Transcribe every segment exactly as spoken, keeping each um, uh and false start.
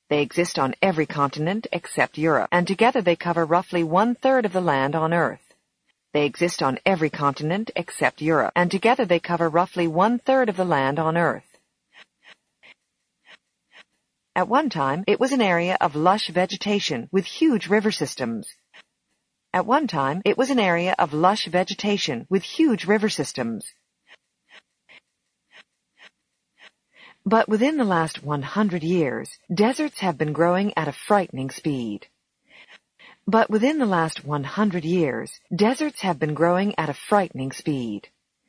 They exist on every continent except Europe, and together they cover roughly one-third of the land on Earth. They exist on every continent except Europe, and together they cover roughly one-third of the land on Earth. At one time, it was an area of lush vegetation with huge river systems. At one time, it was an area of lush vegetation with huge river systems. But within the last one hundred years, deserts have been growing at a frightening speed. But within the last one hundred years, deserts have been growing at a frightening speed.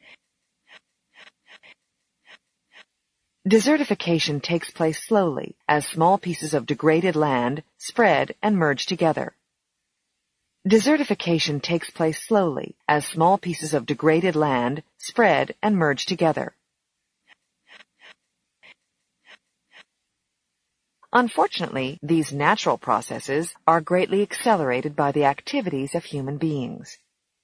Desertification takes place slowly as small pieces of degraded land spread and merge together. Desertification takes place slowly as small pieces of degraded land spread and merge together. Unfortunately, these natural processes are greatly accelerated by the activities of human beings.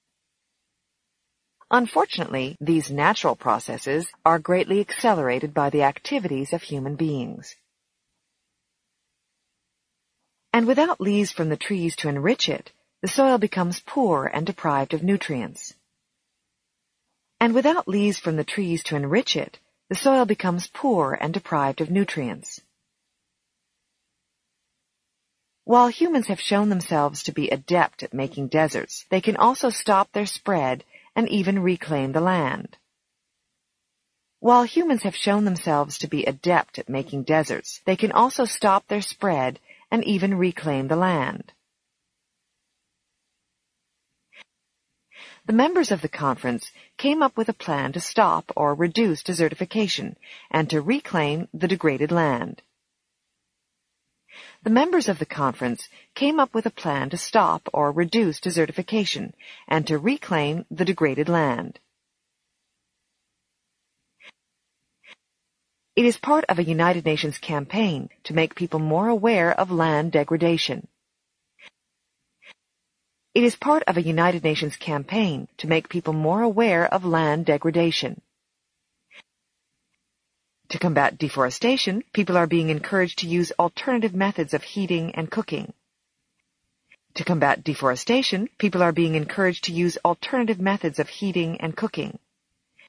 Unfortunately, these natural processes are greatly accelerated by the activities of human beings. And without leaves from the trees to enrich it, the soil becomes poor and deprived of nutrients. And without leaves from the trees to enrich it, the soil becomes poor and deprived of nutrients. While humans have shown themselves to be adept at making deserts, they can also stop their spread and even reclaim the land. While humans have shown themselves to be adept at making deserts, they can also stop their spread and even reclaim the land. The members of the conference came up with a plan to stop or reduce desertification and to reclaim the degraded land. The members of the conference came up with a plan to stop or reduce desertification and to reclaim the degraded land. It is part of a United Nations campaign to make people more aware of land degradation. It is part of a United Nations campaign to make people more aware of land degradation. To combat deforestation, people are being encouraged to use alternative methods of heating and cooking. To combat deforestation, people are being encouraged to use alternative methods of heating and cooking.